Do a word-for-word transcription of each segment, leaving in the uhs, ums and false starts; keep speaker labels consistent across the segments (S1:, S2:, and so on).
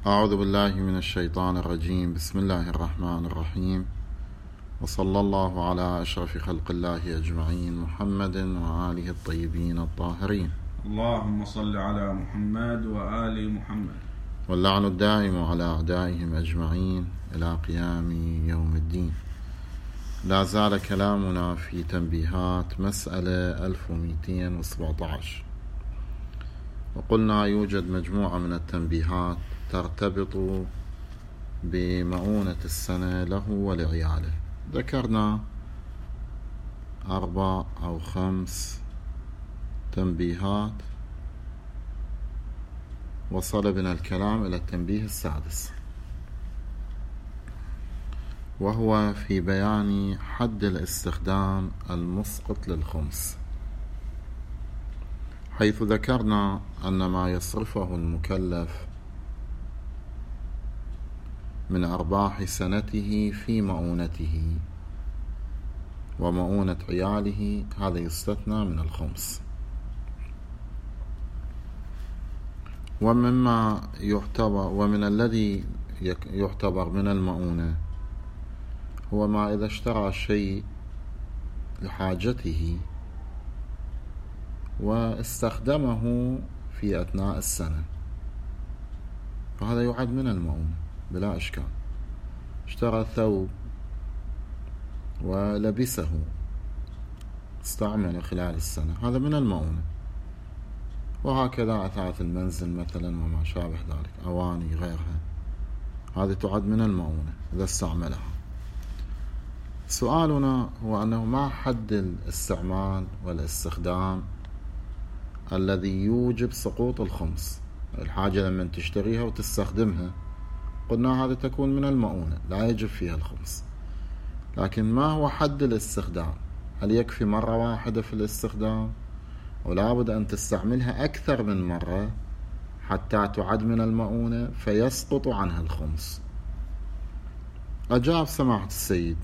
S1: أعوذ بالله من الشيطان الرجيم. بسم الله الرحمن الرحيم، وصلى الله على أشرف خلق الله أجمعين محمد وآله الطيبين الطاهرين.
S2: اللهم صل على محمد وآل محمد،
S1: واللعن الدائم على أعدائهم أجمعين إلى قيام يوم الدين. لا زال كلامنا في تنبيهات مسألة ألف ومئتين وسبعة عشر، وقلنا يوجد مجموعة من التنبيهات ترتبط بمؤونة السنة له ولعياله. ذكرنا أربع أو خمس تنبيهات، وصل بنا الكلام إلى التنبيه السادس، وهو في بيان حد الاستخدام المسقط للخمس، حيث ذكرنا أن ما يصرفه المكلف من أرباح سنته في مؤونته ومؤونة عياله هذا يستثنى من الخمس. ومما يعتبر ومن الذي يعتبر من المؤونة هو ما إذا اشترى شيء لحاجته واستخدمه في أثناء السنة، فهذا يعد من المؤونة بلا إشكال. اشترى ثوب ولبسه استعمل خلال السنة، هذا من المؤونة. وهكذا أثاث المنزل مثلا وما شابه ذلك، أواني غيرها، هذه تعد من المؤونة إذا استعملها. سؤالنا هو أنه ما حد الاستعمال والاستخدام الذي يوجب سقوط الخمس؟ الحاجة لما تشتريها وتستخدمها قلنا هذه تكون من المؤونة لا يجب فيها الخمس، لكن ما هو حد الاستخدام؟ هل يكفي مرة واحدة في الاستخدام، ولا بد أن تستعملها أكثر من مرة حتى تعد من المؤونة فيسقط عنها الخمس؟ أجاب سماحة السيد.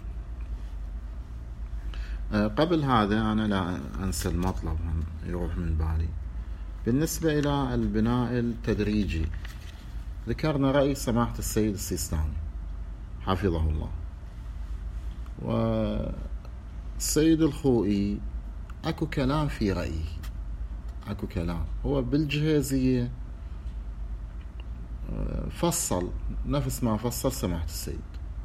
S1: قبل هذا أنا لا أنسى المطلب يروح من بالي. بالنسبة إلى البناء التدريجي، ذكرنا رأي سماحة السيد السيستاني حفظه الله، والسيد الخوئي أكو كلام في رأيه، أكو كلام هو بالجهازية فصل نفس ما فصل سماحة السيد،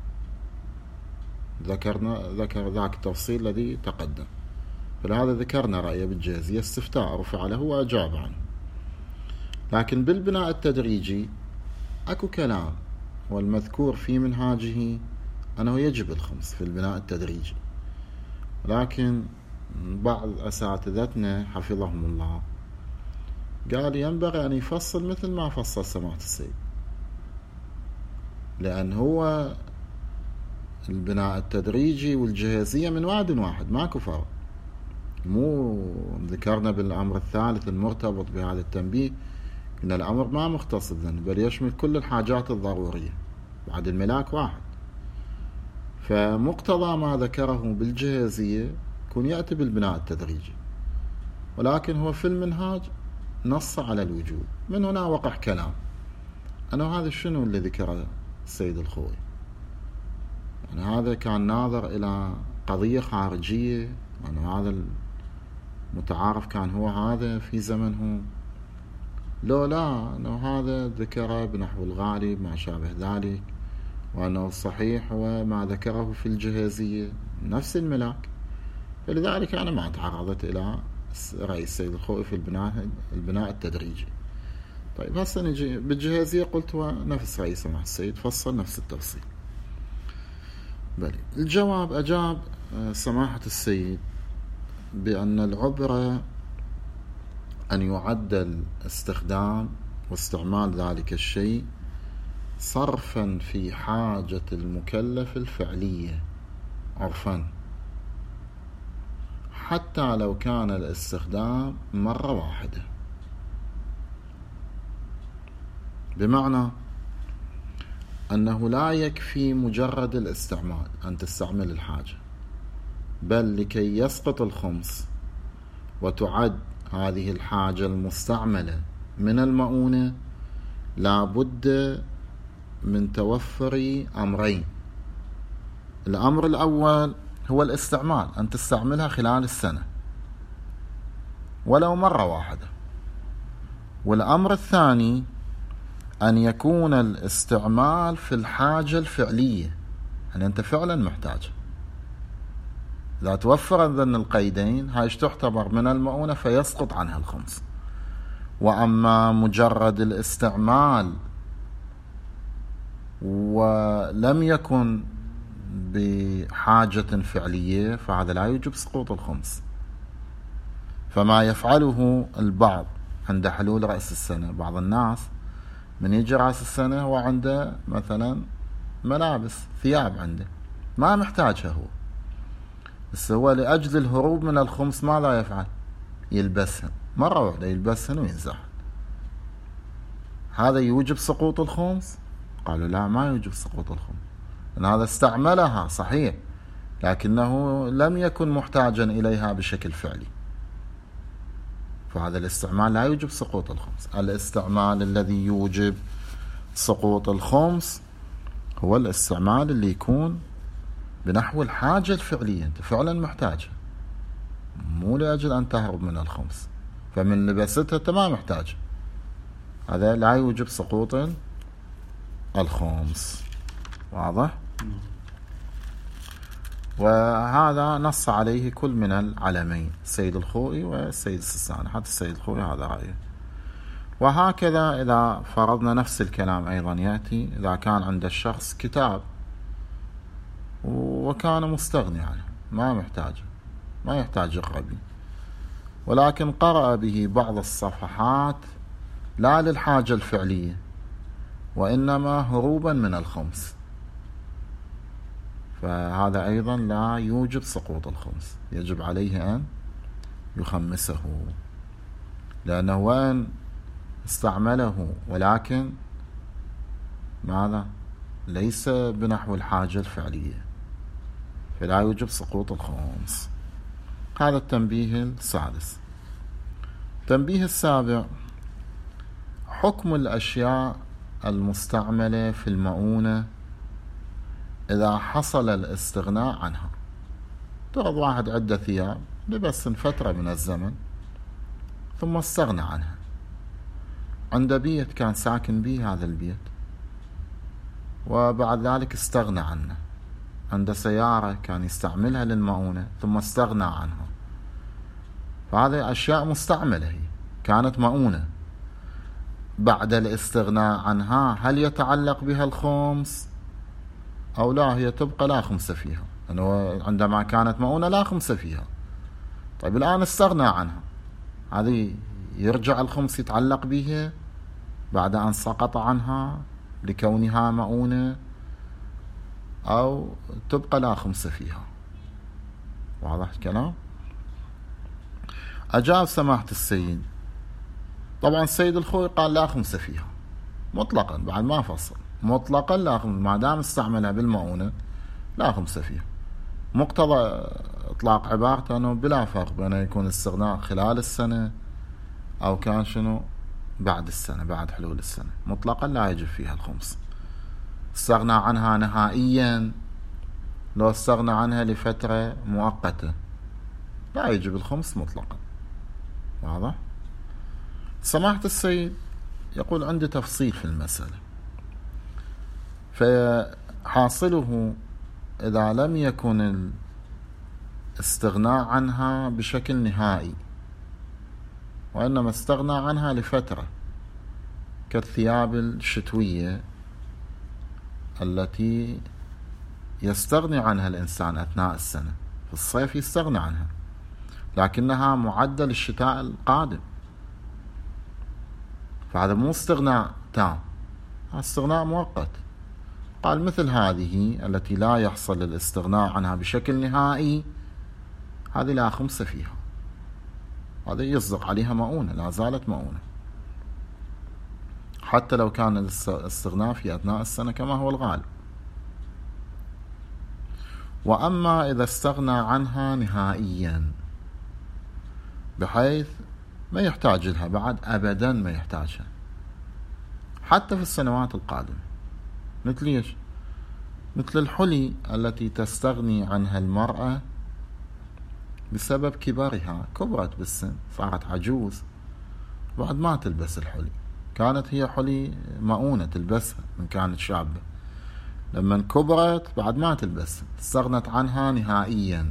S1: ذكرنا ذكر ذاك التفصيل الذي تقدم، فلهذا ذكرنا رأيه بالجهازية، استفتاء رفع له وأجاب عنه. لكن بالبناء التدريجي أكو كلام، والمذكور في منهاجه أنه يجب الخمس في البناء التدريجي، لكن بعض أساتذتنا حفظهم الله قال ينبغي أن يفصل مثل ما فصل سماحة السيد، لأن هو البناء التدريجي والجهازية من وعد واحد، ماكو فرق. مو ذكرنا بالأمر الثالث المرتبط بهذا التنبيه إن الأمر ما مختص بالذنب بل يشمل كل الحاجات الضرورية، بعد الملاك واحد. فمقتضى ما ذكره بالجهازية يكون يأتي بالبناء التدريجي، ولكن هو في المنهاج نص على الوجوب. من هنا وقع كلام أنه هذا شنو اللي ذكره السيد الخوي، يعني هذا كان ناظر إلى قضية خارجية، يعني هذا المتعارف كان هو هذا في زمنه، لو لا أنه هذا ذكره بنحو الغالب ما شابه ذلك، وأنه الصحيح هو ما ذكره في الجهازية نفس الملاك. فلذلك أنا ما تعرضت إلى رأي السيد الخوئي في البناء البناء التدريجي. طيب هسه نجي بالجهازية، قلت هو نفس رأي سماحة السيد، فصل نفس التفصيل. بلي الجواب أجاب سماحة السيد بأن العبرة أن يعدل استخدام واستعمال ذلك الشيء صرفا في حاجة المكلف الفعلية عرفا، حتى لو كان الاستخدام مرة واحدة. بمعنى أنه لا يكفي مجرد الاستعمال أن تستعمل الحاجة، بل لكي يسقط الخمس وتعد هذه الحاجة المستعملة من المؤونة لا بد من توفر أمرين. الأمر الأول هو الاستعمال، أن تستعملها خلال السنة ولو مرة واحدة. والأمر الثاني أن يكون الاستعمال في الحاجة الفعلية، يعني أنت فعلا محتاج. إذا توفر ذن القيدين هاي تعتبر من المؤونة فيسقط عنها الخمس. وأما مجرد الاستعمال ولم يكن بحاجة فعلية فهذا لا يوجب سقوط الخمس. فما يفعله البعض عند حلول رأس السنة، بعض الناس من يجي رأس السنة هو عنده مثلا ملابس ثياب عنده ما محتاجها هو، بس هو لأجل الهروب من الخمس ماذا يفعل؟ يلبسهن مرة واحدة، يلبسهن وينزعهن. هذا يوجب سقوط الخمس؟ قالوا لا، ما يوجب سقوط الخمس، لأن هذا استعملها صحيح لكنه لم يكن محتاجا إليها بشكل فعلي، فهذا الاستعمال لا يوجب سقوط الخمس. الاستعمال الذي يوجب سقوط الخمس هو الاستعمال اللي يكون بنحو الحاجة الفعلية، أنت فعلا محتاجها، مو لأجل أن تهرب من الخمس. فمن لبستها أنت ما محتاج، هذا لا يوجب سقوط الخمس. واضح؟ وهذا نص عليه كل من العلمين، السيد الخوئي والسيد السيستاني، حتى السيد الخوئي هذا رأيه. وهكذا إذا فرضنا نفس الكلام أيضا يأتي إذا كان عند الشخص كتاب وكان مستغني عنه ما محتاج ما يحتاج يقرأ به، ولكن قرأ به بعض الصفحات لا للحاجة الفعلية وإنما هروبا من الخمس، فهذا أيضا لا يوجب سقوط الخمس، يجب عليه أن يخمسه، لأنه وين استعمله ولكن ماذا؟ ليس بنحو الحاجة الفعلية، فلا يوجب سقوط الخمس. هذا التنبيه السادس. التنبيه السابع: حكم الأشياء المستعملة في المؤونة إذا حصل الاستغناء عنها. ترى واحد عنده ثياب لبس فترة من الزمن ثم استغنى عنها، عنده بيت كان ساكن به هذا البيت وبعد ذلك استغنى عنه، عنده سيارة كان يستعملها للمؤونة ثم استغنى عنها، فهذه أشياء مستعملة هي كانت مؤونة. بعد الاستغناء عنها هل يتعلق بها الخمس أو لا؟ هي تبقى لا خمس فيها، لأنه عندما كانت مؤونة لا خمس فيها. طيب الآن استغنى عنها، هذه يرجع الخمس يتعلق بها بعد أن سقط عنها لكونها مؤونة أو تبقى لا خمس فيها؟ واضح الكلام؟ أجاب سماحة السيد. طبعا السيد الخوئي قال لا خمس فيها مطلقا، بعد ما فصل مطلقا لا خمس، ما دام استعملها بالمؤونة لا خمس فيها. مقتضى إطلاق عبارته أنه بلا فرق بين يكون استغناء خلال السنة أو كان شنو بعد السنة، بعد حلول السنة، مطلقا لا يجب فيها الخمس. استغنى عنها نهائيا، لو استغنى عنها لفترة مؤقتة لا يجب الخمس مطلقا. واضح؟ سماحة السيد يقول عندي تفصيل في المسألة، فحاصله إذا لم يكن الاستغناء عنها بشكل نهائي وإنما استغنى عنها لفترة كالثياب الشتوية التي يستغني عنها الإنسان أثناء السنة، في الصيف يستغني عنها لكنها معدة للشتاء القادم، فهذا مو استغناء تام، استغناء مؤقت. قال مثل هذه التي لا يحصل الاستغناء عنها بشكل نهائي هذه لا خمس فيها، هذا يصدق عليها مؤونة، لا زالت مؤونة حتى لو كان الاستغناء في أثناء السنة كما هو الغالب. وأما إذا استغنى عنها نهائيا بحيث ما يحتاج لها بعد أبدا، ما يحتاجها حتى في السنوات القادمة، مثل ايش؟ مثل الحلي التي تستغني عنها المرأة بسبب كبرها، كبرت بالسن، صارت عجوز، بعد ما تلبس الحلي. كانت هي حلي مؤونة تلبسها من كانت شابة، لما كبرت بعد ما تلبس، استغنت عنها نهائيا،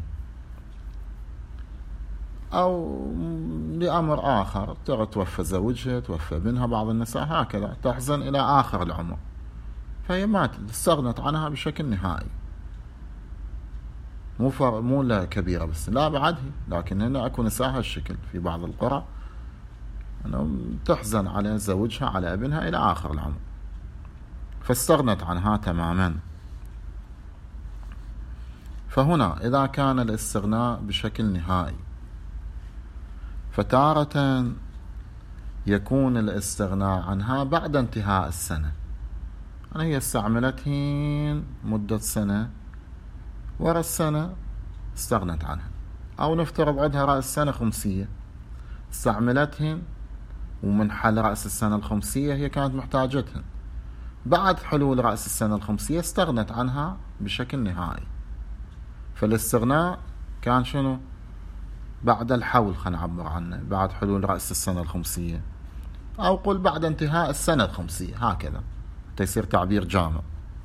S1: أو لأمر آخر، توفى زوجها، توفى بنها، بعض النساء هكذا تحزن إلى آخر العمر، فهي ما استغنت عنها بشكل نهائي. مو فر... مو لا كبيرة بس، لا بعد هي، لكن هنا أكو نساء هالشكل في بعض القرى، أنه تحزن على زوجها على ابنها إلى آخر العمر، فاستغنت عنها تماما. فهنا إذا كان الاستغناء بشكل نهائي، فتارة يكون الاستغناء عنها بعد انتهاء السنة، أنا هي استعملتهن مدة سنة، ورا السنة استغنت عنها، أو نفترض عندها رأس سنة خمسية استعملتهن، ومن حل رأس السنة الخمسية هي كانت محتاجتهن، بعد حلول رأس السنة الخمسية استغنت عنها بشكل نهائي. فالاستغناء كان شنو؟ بعد الحول، خلينا نعبر عنه، بعد حلول رأس السنة الخمسية، أو قل بعد انتهاء السنة الخمسية، هكذا تيصير تعبير جامع.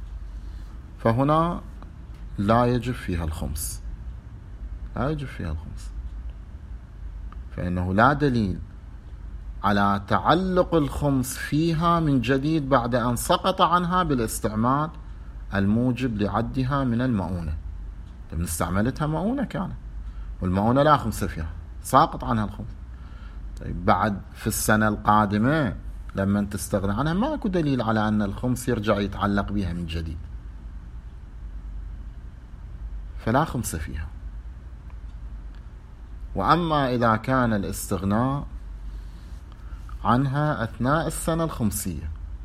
S1: فهنا لا يجب فيها الخمس، لا يجب فيها الخمس، فإنه لا دليل على تعلق الخمس فيها من جديد بعد أن سقط عنها بالاستعمال الموجب لعدها من المؤونة. لما استعملتها مؤونة كانت، والمؤونة لا خمس فيها، ساقط عنها الخمس. طيب بعد في السنة القادمة لما تستغنى عنها، ما اكو دليل على أن الخمس يرجع يتعلق بها من جديد، فلا خمس فيها. وأما إذا كان الاستغناء عنها أثناء السنة الخمسية،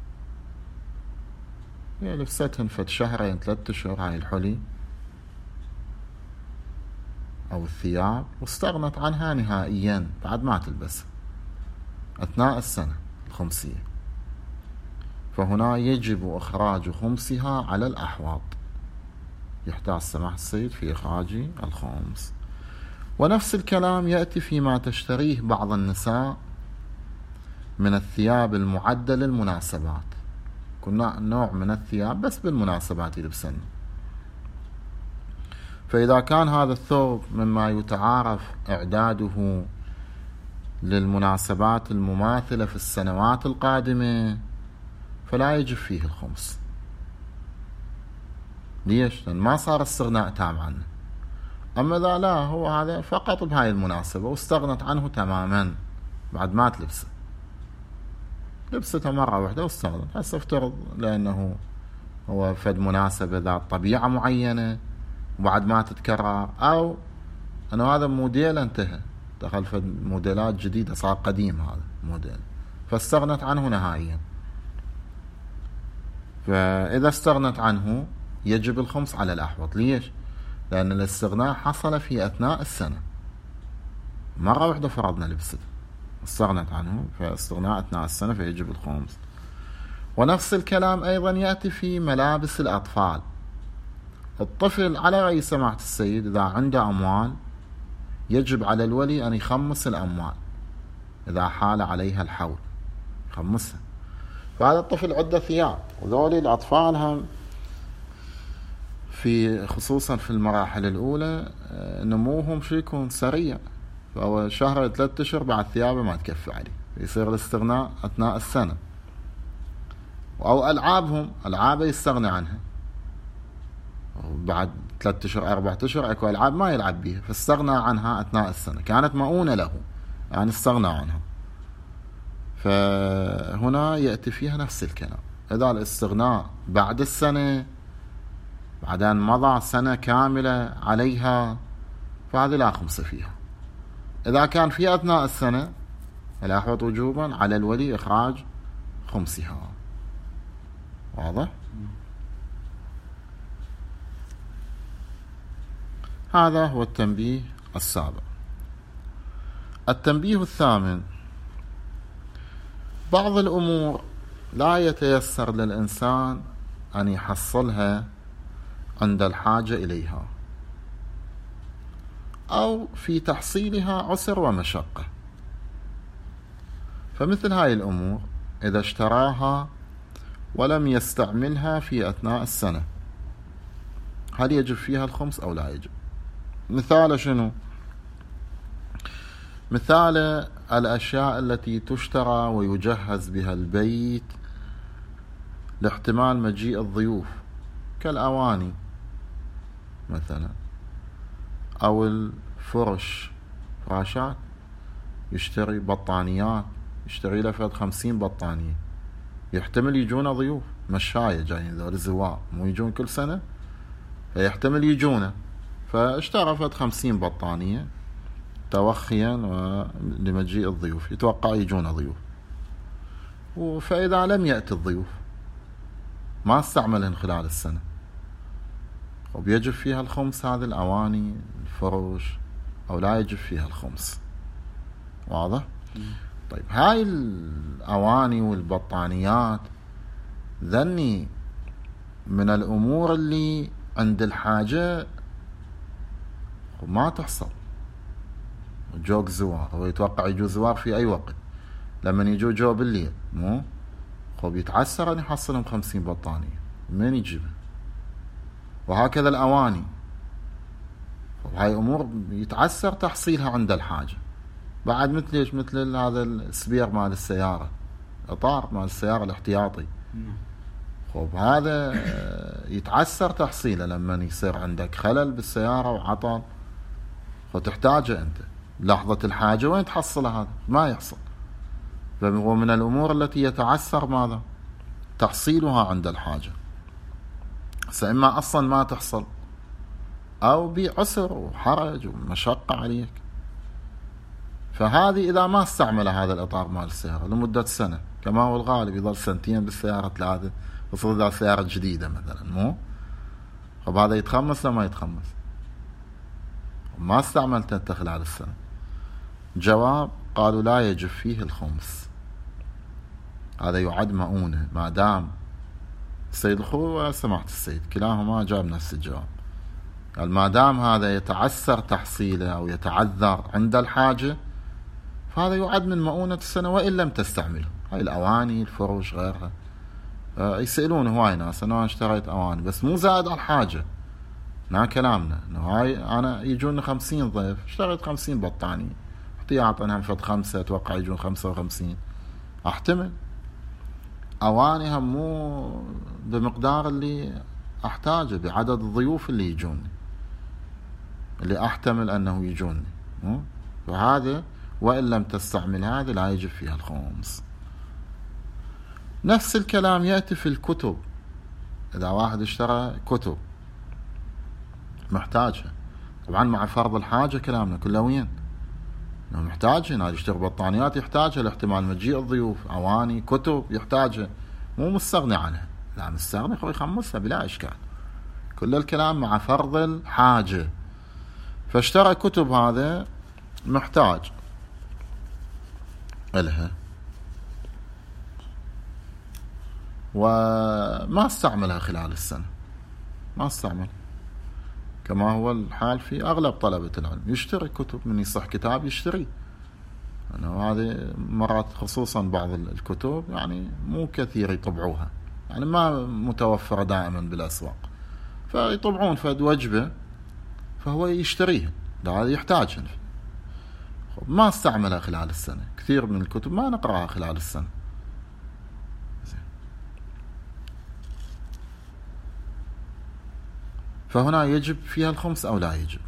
S1: هي لبستهن فد شهرين ثلاثة أشهر هاي الحلي أو الثياب، واستغنت عنها نهائيا بعد ما تلبس أثناء السنة الخمسية، فهنا يجب إخراج خمسها على الأحواض، يحتاج سماح السيد في إخراج الخمس. ونفس الكلام يأتي فيما تشتريه بعض النساء من الثياب المعدة للمناسبات، كنا نوع من الثياب بس بالمناسبات يلبسن، فإذا كان هذا الثوب مما يتعارف إعداده للمناسبات المماثلة في السنوات القادمة، فلا يجب فيه الخمس. ليش؟ لأن ما صار استغناء تام عنه. أما إذا لا، هو هذا فقط بهاي المناسبة واستغنت عنه تماما بعد ما تلبسه، لبسته مرة واحدة واستغنت، هسه افترض لأنه هو فد مناسبة ذات طبيعة معينة وبعد ما تتكرر، أو أنه هذا موديل انتهى، دخل في موديلات جديدة، صار قديم هذا موديل، فاستغنت عنه نهائيا. فإذا استغنت عنه يجب الخمس على الأحوط. ليش؟ لأن الاستغناء حصل في أثناء السنة، مرة واحدة فرضنا لبسته، استغنت عنه، فاستغناء أثناء السنة فيجب الخمس. ونفس الكلام أيضا يأتي في ملابس الأطفال. الطفل على رأي سماحة السيد إذا عنده أموال يجب على الولي أن يخمس الأموال إذا حال عليها الحول، يخمسها. فهذا الطفل عنده ثياب، وذولي الأطفال هم في خصوصا في المراحل الأولى نموهم شو يكون سريع، فهو شهر ثلاثة أشهر بعد ثيابه ما تكفي عليه، يصير الاستغناء أثناء السنة. أو ألعابهم، ألعابه يستغنى عنها بعد ثلاثة أشهر أربعة أشهر، أكو ألعاب ما يلعب بيها فاستغنى عنها أثناء السنة، كانت مؤونة له يعني استغنى عنها. فهنا يأتي فيها نفس الكلام. إذا الاستغناء بعد السنة، بعد أن مضى سنة كاملة عليها، فهذه لا خمس فيها. إذا كان في أثناء السنة فلا يحوط وجوبا على الولي إخراج خمسها. واضح؟ هذا هو التنبيه السابع. التنبيه الثامن: بعض الأمور لا يتيسر للإنسان أن يحصلها عند الحاجة إليها، أو في تحصيلها عسر ومشقة. فمثل هاي الأمور إذا اشتراها ولم يستعملها في أثناء السنة، هل يجب فيها الخمس أو لا يجب؟ مثال شنو؟ مثال الأشياء التي تشترى ويجهز بها البيت لاحتمال مجيء الضيوف، كالأواني مثلا، أو الفرش، فراشات، يشتري بطانيات، يشتري له فد خمسين بطانية، يحتمل يجونا ضيوف مشاية جايين ذول الزوار، مو يجون كل سنة، فيحتمل يجونا، فاشترى فد خمسين بطانية توخيا لمجيء الضيوف، يتوقع يجونا ضيوف. فإذا لم يأتي الضيوف ما استعملهن خلال السنة، وبيجب فيها الخمس هذه الأواني الفرش أو لا يجب فيها الخمس؟ واضح؟ طيب هاي الأواني والبطانيات ذني من الأمور اللي عند الحاجة وما تحصل. جوك زوار، هو يتوقع يجو زوار في أي وقت، لما يجو جو بالليل مو خب يتعسر أن يحصلهم خمسين بطانية، من يجيبها؟ وهكذا الأواني، هاي أمور يتعسر تحصيلها عند الحاجة. بعد مثل إيش؟ مثل هذا السبير مال السيارة، إطار مال السيارة الاحتياطي، خب هذا يتعسر تحصيله لما يصير عندك خلل بالسيارة وعطل، فتحتاجه أنت لحظة الحاجة، وين تحصله؟ هذا ما يحصل. فهو من الأمور التي يتعسر ماذا؟ تحصيلها عند الحاجة، فإما أصلا ما تحصل أو بعسر وحرج ومشقة عليك. فهذه إذا ما استعمل هذا الإطار مال السيارة لمدة سنة، كما هو الغالب يظل سنتين بالسيارة ثلاثة، خصوصا إذا سيارة جديدة مثلا مو طب هذا يتخمس لما يتخمس؟ ما استعملت أنت خلال السنة. جواب: قالوا لا يجب فيه الخمس، هذا يعد مؤونة ما دام السيد الخوي وسماحة السيد كلاهما جاب نفس الجواب، قال ما دام هذا يتعسر تحصيله أو يتعذر عند الحاجة فهذا يعد من مؤونة السنة وإن لم تستعمله. هاي الأواني الفرش غيرها، آه يسألون هواي ناس أنا اشتريت أواني بس مو زائد على الحاجة، نا كلامنا إنه هاي أنا يجون خمسين ضيف، اشتريت خمسين بطانية احتياطا، هم فد خمسة أتوقع يجون خمسة وخمسين، أحتمل أواني هم مو بمقدار اللي أحتاجه بعدد الضيوف اللي يجوني، اللي أحتمل أنه يجوني، فهذا وإن لم تستعمل هذا لا يجب فيها الخمس. نفس الكلام يأتي في الكتب. إذا واحد اشترى كتب محتاجها، طبعا مع فرض الحاجة كلامنا كله وين انه محتاجها، هذا يشتري بطانيات يحتاجها لاحتمال مجيء الضيوف، اواني كتب يحتاجها، مو مستغني عنها، لا مستغني خو يخمسها بلا اشكال، كل الكلام مع فرض الحاجة. فاشترى كتب هذا محتاج إلها وما استعملها خلال السنة، ما استعمل، كما هو الحال في أغلب طلبة العلم، يشتري كتب، من يصح كتاب يشتري، يعني هذه مرات خصوصا بعض الكتب يعني مو كثير يطبعوها، يعني ما متوفرة دائما بالأسواق، فيطبعون فد وجبة فهو يشتريها، هذا يحتاجها، ما استعملها خلال السنة. كثير من الكتب ما نقرأها خلال السنة. فهنا يجب فيها الخمس أو لا يجب؟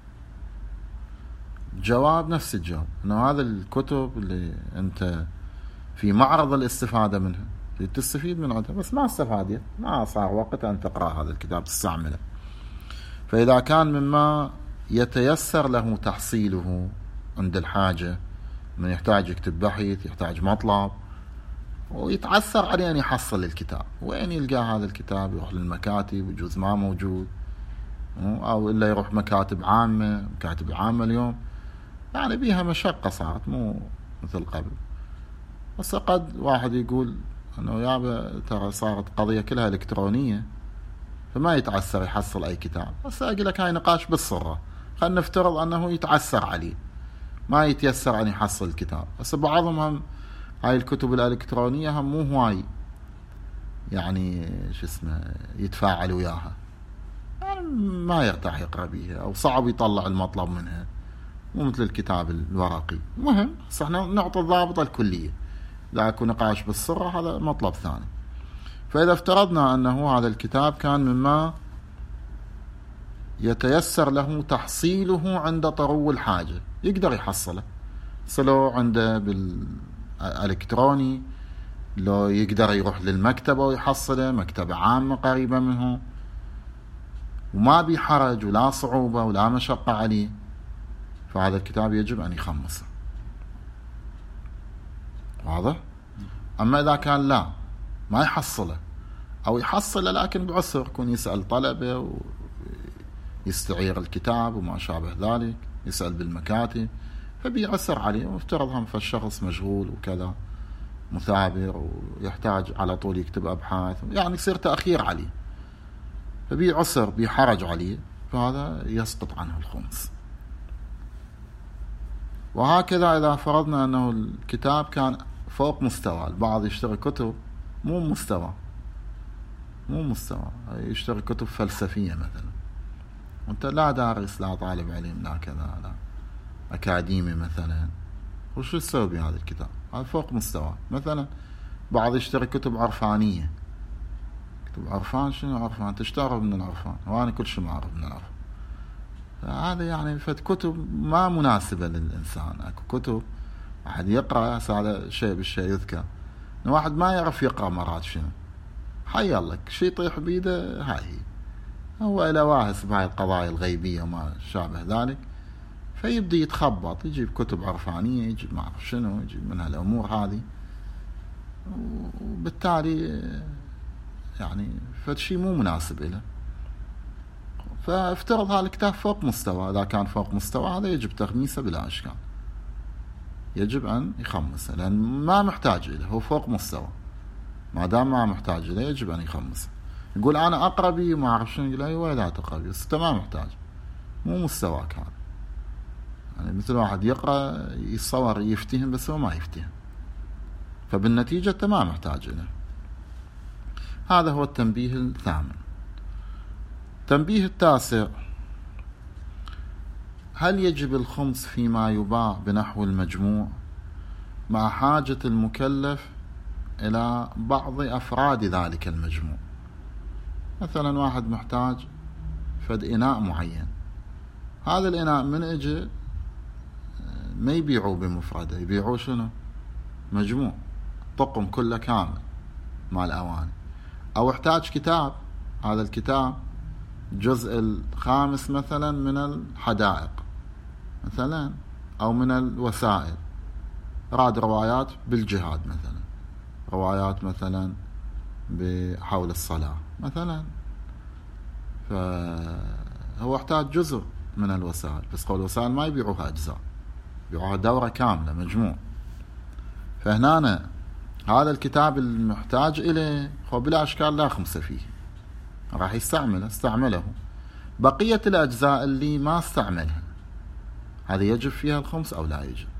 S1: جواب نفس الجواب، أنه هذا الكتب اللي أنت في معرض الاستفادة منها تستفيد من عندها، بس ما استفادت، ما صار وقت أن تقرأ هذا الكتاب تستعمله. فإذا كان مما يتيسر له تحصيله عند الحاجة، من يحتاج يكتب بحث، يحتاج مطلب، ويتعسر عليه أن يحصل الكتاب، وين يلقى هذا الكتاب؟ يروح للمكاتب ويجوز ما موجود، أو إلا يروح مكاتب عامة، مكاتب عامة اليوم يعني بيها مشقة صارت، مو مثل قبل. بس قد واحد يقول أنه يابا ترى صارت قضية كلها إلكترونية، فما يتعسر يحصل أي كتاب. بس أقول لك هاي نقاش بالصرة، خلينا نفترض أنه يتعسر عليه ما يتيسر أن يحصل الكتاب. بس بعضهم هم هاي الكتب الإلكترونية هم مو هواي يعني شو اسمه يتفاعل وياها، يعني ما يرتاح يقرأ بيها أو صعب يطلع المطلب منها، مو مثل الكتاب الورقي. مهم بس احنا نعطي الضابط الكلية، إذا يكون نقاش بالصرة هذا مطلب ثاني. فإذا افترضنا أنه هذا الكتاب كان مما يتيسر له تحصيله عند طرو الحاجة، يقدر يحصله سلو عنده بالإلكتروني، لو يقدر يروح للمكتبة ويحصله، مكتبة عامة قريبة منه وما بي حرج ولا صعوبة ولا مشقة عليه، فهذا الكتاب يجب أن يخمسه. واضح؟ أما إذا كان لا ما يحصله أو يحصله لكن بعسر، يكون يسأل طلبة ويستعير الكتاب وما شابه ذلك، يسأل بالمكاتب، فبيعسر عليه. وافترض هم فالشخص مشغول وكذا مثابر ويحتاج على طول يكتب أبحاث، يعني يصير تأخير عليه، فبيعسر بيحرج عليه، فهذا يسقط عنه الخمس. وهكذا إذا فرضنا أنه الكتاب كان فوق مستوى، البعض يشتري كتب مو مستوى مو مستوى يشتري كتب فلسفية مثلا، وانت لا دارس لا طالب علم لا كذا لا أكاديمي مثلا، وشو تسوي بهذا الكتاب؟ هذا فوق مستوى. مثلا بعض يشتري كتب عرفانية، كتب عرفان. شنو عرفان؟ تشتغل من العرفان، وأنا كل شيء ما أعرف من العرفان. هذا يعني فد كتب ما مناسبة للإنسان. أكو كتب أحد يقرأ، هذا شيء بالشيء يذكر إن واحد ما يعرف يقرأ مرات شنو حي الله شيء يطيح بيده، هاي هي هو إلى واهس بهاي القضايا الغيبية وما شابه ذلك، فيبدأ يتخبط، يجيب كتب عرفانية، يجيب ما أعرف شنو، يجيب من هالأمور هذه، وبالتالي يعني فشي مو مناسب له. فافترض هذا الكتاب فوق مستوى، إذا كان فوق مستوى هذا يجب تخميسه بلا إشكال، يجب أن يخمسه لأن ما محتاج إليه، هو فوق مستوى، ما دام ما محتاج إليه يجب أن يخمسه. يقول أنا أقرأ بي وما أعرف شنو، يقول أيوة لا تقرأ بي، بس أنت ما محتاج، مو مستواك هذا. يعني مثل واحد يقرأ يتصور يفتهم بس هو ما يفتهم، فبالنتيجة أنت ما محتاج إليه. هذا هو التنبيه الثامن. التنبيه التاسع: هل يجب الخمس فيما يباع بنحو المجموع مع حاجة المكلف إلى بعض أفراد ذلك المجموع؟ مثلا واحد محتاج فد إناء معين، هذا الإناء من اجى ما يبيعوه بمفرده، يبيعوه شنو؟ مجموع، طقم كله كامل مع الأواني. أو احتاج كتاب، هذا الكتاب جزء الخامس مثلا من الحدائق مثلا أو من الوسائل، راد روايات بالجهاد مثلا، روايات مثلا بحول الصلاة مثلا، فهو احتاج جزء من الوسائل، بس قول الوسائل ما يبيعوها أجزاء، يبيعوها دورة كاملة مجموع. فهنا هذا الكتاب المحتاج إليه هو بلا أشكال لا خمسة فيه، راح يستعمله استعمله. بقية الأجزاء اللي ما استعملها هذه يجب فيها الخمس أو لا يجب.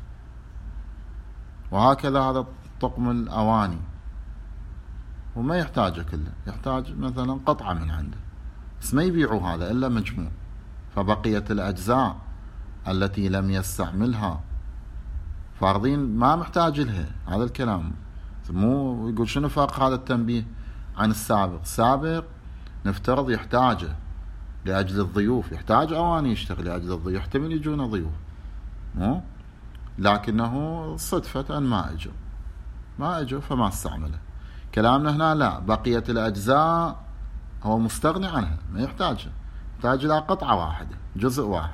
S1: وهكذا هذا طقم الأواني وما يحتاجه كله، يحتاج مثلا قطعة من عنده، بس ما يبيعوا هذا إلا مجموع. فبقية الأجزاء التي لم يستعملها فارضين ما محتاج لها. هذا الكلام مو يقول شنو فرق هذا التنبيه عن السابق. السابق نفترض يحتاجه لأجل الضيوف، يحتاج أواني يشتغل لأجل الضيوف، يحتمل يجون ضيوف مو، لكنه صدفة أن ما أجوا ما أجوا فما استعمله. كلامنا هنا لا، بقية الأجزاء هو مستغني عنها، ما يحتاجها، يحتاج إلى قطعة واحدة جزء واحد.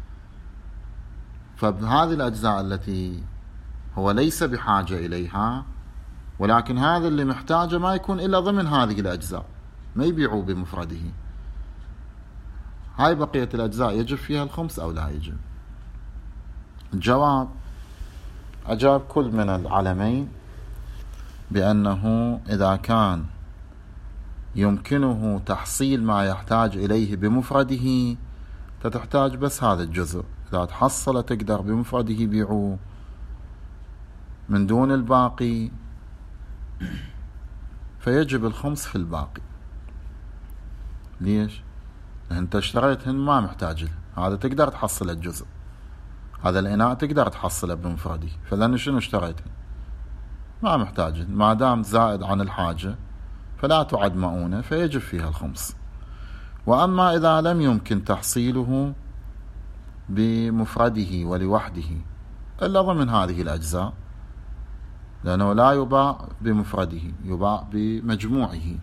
S1: فبهذه الأجزاء التي هو ليس بحاجة إليها، ولكن هذا اللي محتاجه ما يكون إلا ضمن هذه الأجزاء، ما يبيعوا بمفرده، هاي بقية الأجزاء يجب فيها الخمس أو لا يجب؟ الجواب: أجاب كل من العلمين بأنه إذا كان يمكنه تحصيل ما يحتاج إليه بمفرده تحتاج بس هذا الجزء، إذا تحصل تقدر بمفرده بيعوه من دون الباقي فيجب الخمس في الباقي. ليش؟ أنت اشتريتهن ما محتاج له، هذا تقدر تحصل الجزء، هذا الإناء تقدر تحصله بمفرده، فلأن شنو اشتريتهن ما محتاج، ما دام زائد عن الحاجة فلا تعد مؤونة فيجب فيها الخمس. وأما إذا لم يمكن تحصيله بمفرده ولوحده إلا ضمن هذه الأجزاء، لأنه لا يباع بمفرده يباع بمجموعه،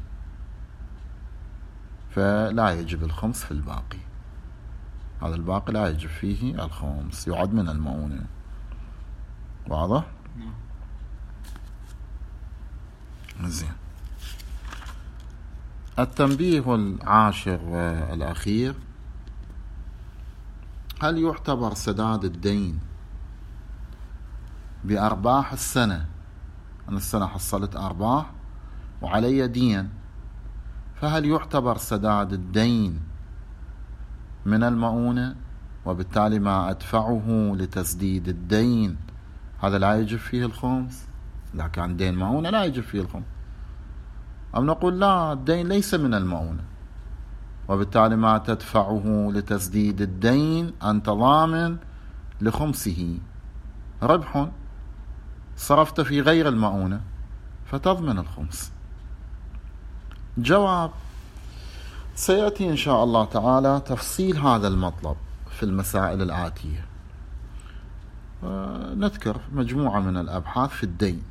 S1: فلا يجب الخمس في الباقي، هذا الباقي لا يجب فيه الخمس، يعد من المؤونة. واضح؟ زين. التنبيه العاشر والأخير: هل يعتبر سداد الدين بأرباح السنة؟ أنا السنة حصلت أرباح وعلي دين، فهل يعتبر سداد الدين من المؤونة؟ وبالتالي ما أدفعه لتسديد الدين هذا لا يجب فيه الخمس؟ إذا كان دين مؤونة لا يجب فيه الخمس. أم نقول لا، الدين ليس من المؤونة، وبالتالي ما تدفعه لتسديد الدين أنت ضامن لخمسه، ربح صرفت في غير المؤونة فتضمن الخمس. جواب: سيأتي إن شاء الله تعالى تفصيل هذا المطلب في المسائل الآتية. نذكر مجموعة من الأبحاث في الدين،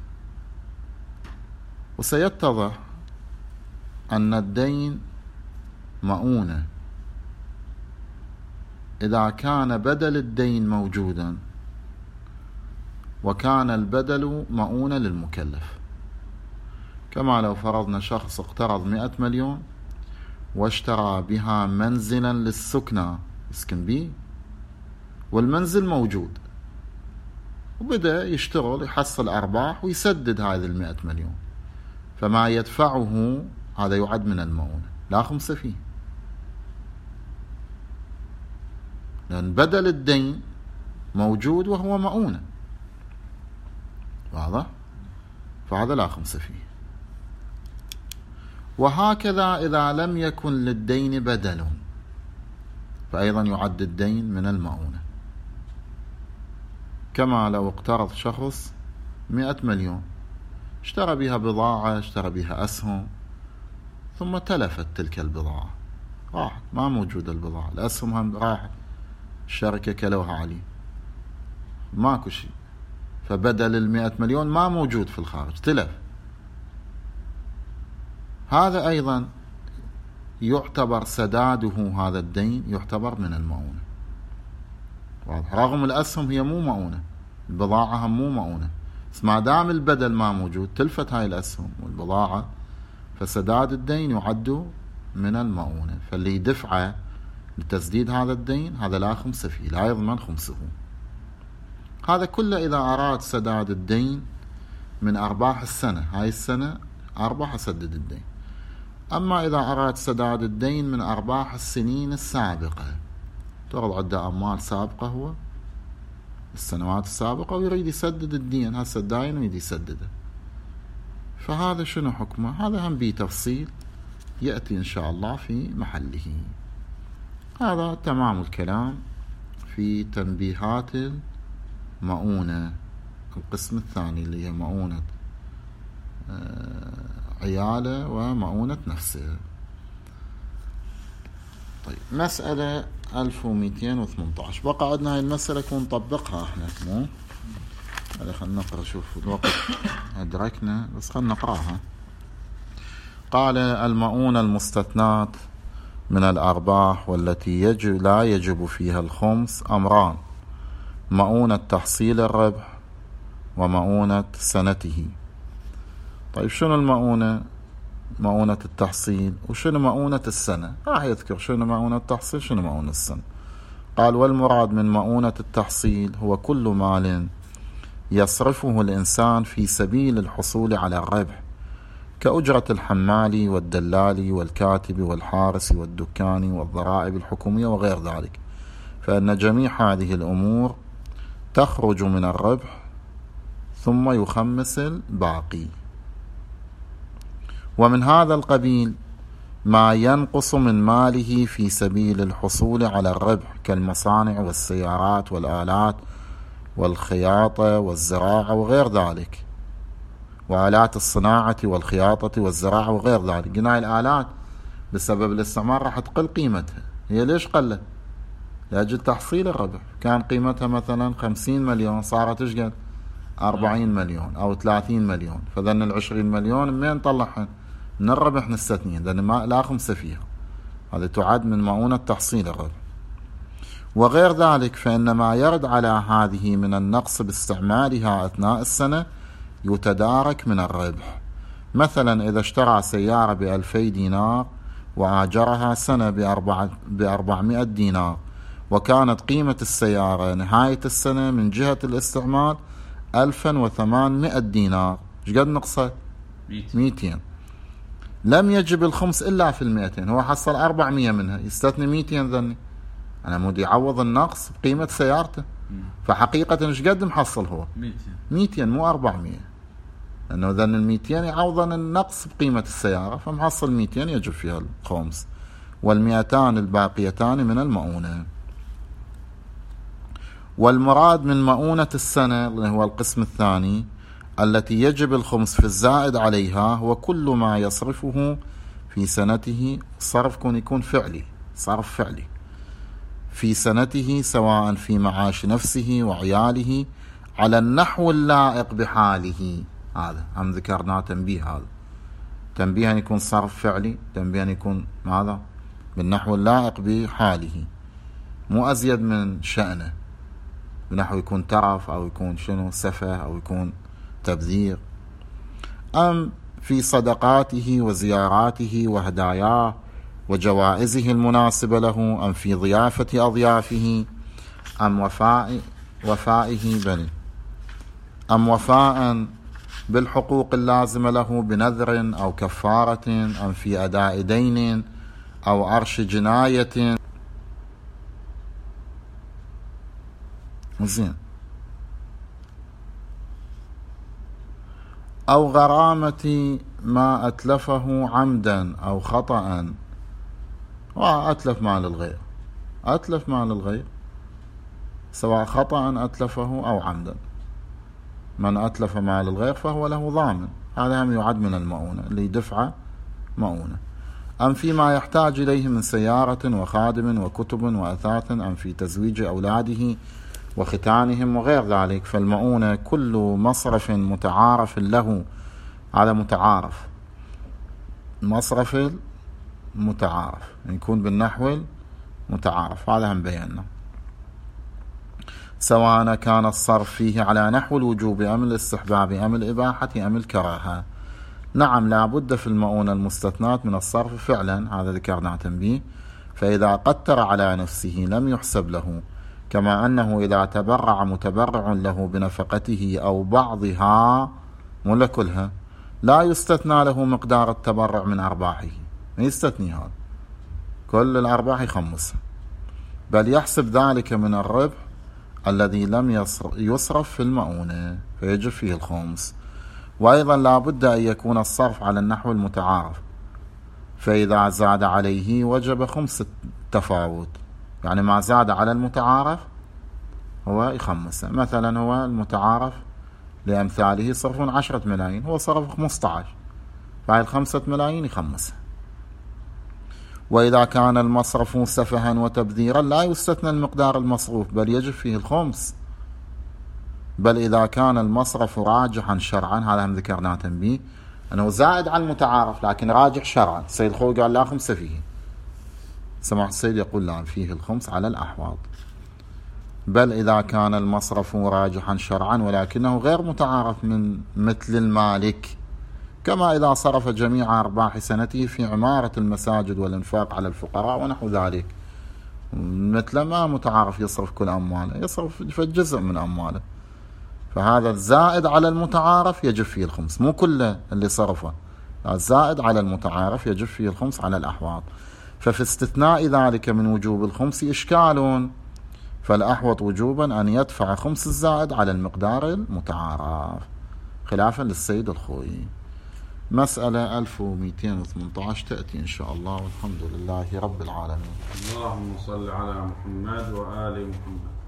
S1: وسيتضح أن الدين مؤونة إذا كان بدل الدين موجودا وكان البدل مؤونة للمكلف. كما لو فرضنا شخص اقترض مئة مليون واشترى بها منزلا للسكنى يسكن به، والمنزل موجود، وبدأ يشتغل يحصل أرباح ويسدد هذه المئة مليون، فما يدفعه هذا يعد من المؤونة، لا خمس فيه، لأن بدل الدين موجود وهو مؤونة. واضح؟ فهذا لا خمس فيه. وهكذا إذا لم يكن للدين بدل فأيضا يعد الدين من المؤونة. كما لو اقترض شخص مئة مليون اشترى بها بضاعة، اشترى بها أسهم، ثم تلفت تلك البضاعة، راحت ما موجودة البضاعة، الأسهم هم راحت، الشركة كلوها عليه، ماكو شيء، فبدل المئة مليون ما موجود في الخارج، تلف. هذا أيضا يعتبر سداده، هذا الدين يعتبر من المؤونة. رغم الأسهم هي مو مؤونة، البضاعة هم مو مؤونة، بس ما دام البدل ما موجود تلفت هاي الأسهم والبضاعة، فسداد الدين يعد من المؤونة، فاللي يدفعه لتسديد هذا الدين هذا لا خمس فيه، لا يضمن خمسه. هذا كله إذا أراد سداد الدين من أرباح السنة، هاي السنة أرباح أسدد الدين. أما إذا أراد سداد الدين من أرباح السنين السابقة، ترى عنده أموال سابقة هو السنوات السابقة ويريد يسدد الدين، هسه الداين ويريد يسدده، فهذا شنو حكمه؟ هذا هم بيه تفصيل يأتي إن شاء الله في محله. هذا تمام الكلام في تنبيهات المؤونة، القسم الثاني اللي هي مؤونة عياله ومؤونة نفسه. طيب، مسألة ألف ومئتين وثمانية عشر، بقى عندنا هاي المسألة كون نطبقها احنا، مو هذا خلنا نقرأ، شوف الوقت أدركنا بس خلنا نقرأها. قال: المؤونة المستثنات من الأرباح والتي يجب لا يجب فيها الخمس أمران: مؤونة تحصيل الربح ومؤونة سنته. طيب، شنو المؤونة؟ مؤونة التحصيل، وشنو مؤونة السنة؟ راح يذكر شنو مؤونة التحصيل شنو مؤونة السنة. قال: والمراد من مؤونة التحصيل هو كل مال يصرفه الإنسان في سبيل الحصول على الربح، كأجرة الحمال والدلال والكاتب والحارس والدكان والضرائب الحكومية وغير ذلك، فإن جميع هذه الأمور تخرج من الربح ثم يخمس الباقي. ومن هذا القبيل ما ينقص من ماله في سبيل الحصول على الربح، كالمصانع والسيارات والآلات والخياطة والزراعة وغير ذلك، وآلات الصناعة والخياطة والزراعة وغير ذلك. قلنا الآلات بسبب الاستعمار راح تقل قيمتها. هي ليش قلت؟ لأجل تحصيل الربح. كان قيمتها مثلا خمسين مليون، صارت ايش قد؟ أربعين مليون أو ثلاثين مليون. فذن العشرين مليون منين نطلعهن؟ من الربح نستثنيها، لأن ما لا خمسة فيها. هذه تعد من مؤونة تحصيل الربح. وغير ذلك فإن ما يرد على هذه من النقص باستعمالها أثناء السنة يتدارك من الربح. مثلا إذا اشترى سيارة بألفي دينار وآجرها سنة بأربعمائة دينار، وكانت قيمة السيارة نهاية السنة من جهة الاستعمال ألفا وثمانمائة دينار، ايش قد نقصت؟ مئتين. لم يجب الخمس إلا في المئتين، هو حصل أربعمائة منها، يستثني مئتين ذني. أنا مود يعوض النقص بقيمة سيارته. فحقيقة ايش قد محصل هو؟ مئتين مو أربعمائة، لأنه ذن المئتين يعوضن النقص بقيمة السيارة، فمحصل مئتين يجب فيها الخمس، والمئتان الباقيتان من المؤونة. والمراد من مؤونة السنة اللي هو القسم الثاني التي يجب الخمس في الزائد عليها هو كل ما يصرفه في سنته. صرف كون يكون فعلي، صرف فعلي في سنته، سواء في معاش نفسه وعياله على النحو اللائق بحاله. هذا هم ذكرناه تنبيه، هذا تنبيه أن يكون صرف فعلي، تنبيه أن يكون ماذا؟ بالنحو اللائق بحاله، مو أزيد من شأنه، بنحو يكون ترف أو يكون شنو سفه أو يكون تبذير. أم في صدقاته وزياراته وهداياه وجوائزه المناسبة له، أم في ضيافة أضيافه، أم وفاء وفائه بل أم وفاء بالحقوق اللازمة له بنذر أو كفارة، أم في أداء دين أو عرش جناية. زين. أو غرامة ما أتلفه عمدا أو خطأ. وأتلف مال الغير، أتلف مال الغير سواء خطأ أتلفه أو عمدا. من أتلف مال الغير فهو له ضامن، هذا هم يعد من المؤونة اللي دفعه مؤونة. أم فيما يحتاج إليه من سيارة وخادم وكتب وأثاث، أم في تزويج أولاده وختانهم وغير ذلك. فالمؤونة كل مصرف متعارف له، هذا متعارف، مصرف متعارف يكون بالنحو المتعارف، هذا هم بينا، سواء كان الصرف فيه على نحو الوجوب أم الاستحباب أم الإباحة أم الكراهة. نعم، لا بد في المؤونة المستثنات من الصرف فعلا، هذا ذكرنا تنبيه. فإذا قتر على نفسه لم يحسب له، كما أنه إذا تبرع متبرع له بنفقته أو بعضها ولا كلها لا يستثنى له مقدار التبرع من أرباحه، يستثني هذا كل الأرباح يخمسها، بل يحسب ذلك من الربح الذي لم يصرف في المؤونة فيجب فيه الخمس. وأيضا لا بد أن يكون الصرف على النحو المتعارف، فإذا زاد عليه وجب خمس التفاوت، يعني ما زاد على المتعارف هو يخمسه. مثلا هو المتعارف لأمثاله صرف عشرة ملايين، هو صرف خمسة عشر، فهي الخمسة ملايين يخمسه. وإذا كان المصرف سفها وتبذيرا لا يستثنى المقدار المصروف بل يجب فيه الخمس. بل إذا كان المصرف راجحا شرعا، هذا هم ذكرناه تنبيه، أنه زائد على المتعارف لكن راجح شرعا. السيد الخوي قال لا خمسة فيه، سمع السيد يقول لا فيه الخمس على الأحواض. بل إذا كان المصرف راجحا شرعا ولكنه غير متعارف من مثل المالك، كما إذا صرف جميع أرباح سنته في عمارة المساجد والإنفاق على الفقراء ونحو ذلك، مثل ما متعارف يصرف كل أمواله، يصرف جزء من أمواله. فهذا الزائد على المتعارف يجب فيه الخمس، مو كله اللي صرفه، الزائد على المتعارف يجب فيه الخمس على الأحواط. ففي استثناء ذلك من وجوب الخمس إشكال، فالأحوط وجوبا أن يدفع خمس الزائد على المقدار المتعارف، خلافا للسيد الخوئي. مسألة ألف ومئتين وثمانية عشر تأتي إن شاء الله، والحمد لله رب العالمين.
S2: اللهم صل على محمد وآل محمد.